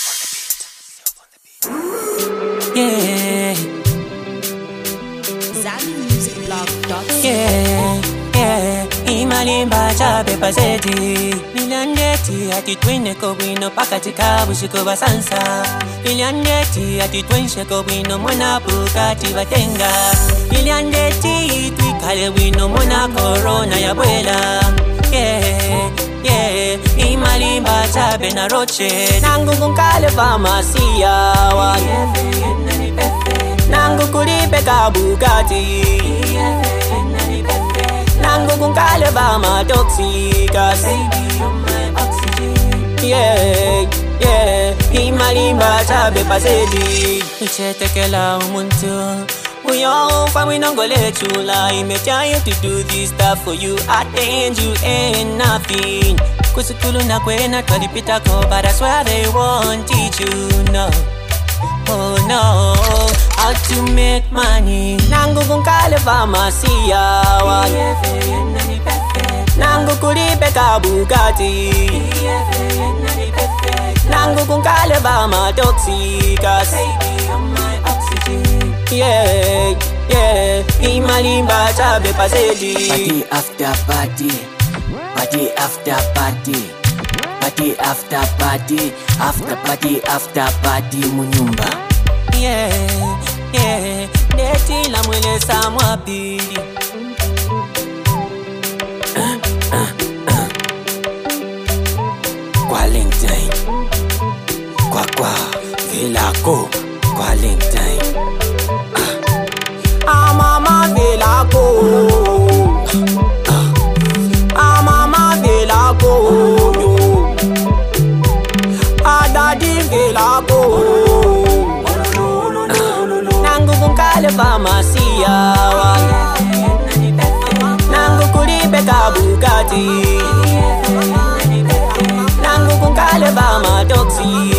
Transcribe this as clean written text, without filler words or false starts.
Yeah. Yeah, yeah. Imalimba chape paseti Miliandeti ati twine kobwino pakati kabu shiko basansa Miliandeti ati twenche kobwino mwana pukati batenga Miliandeti twikale wino mwana corona ya bwela Yeah, yeah. Imalimba chape na roche Nangu kunkale famasia wa Nangu kulipe kabukati Nangu kunkale bama toxikas Yeah, yeah. Imalimba chabe paseti Uchetekela umuntu Uyo famwe nongole chula I tell you to do this stuff for you At the end you ain't nothing Kusukulu na kwena twalipita ko But I swear they won't teach you no Oh no, how to make money Nangu kunkale famasia wa Nangu kulipe kabukati Nangu kunkale bama toxikas Yeah, yeah. Imalimba chabe paseti Party after party Party after party Party after party After party after party munyumba Yeah, yeah. Deti la mwele sa mwapili Kwa LinkedIn Kwa Vilako Kwa LinkedIn Mama Vilako Mama Vilako Daddy Vilako Nangu kunkale famasia wa Nangu kulipe kabukati Nangu kunkale bama toxic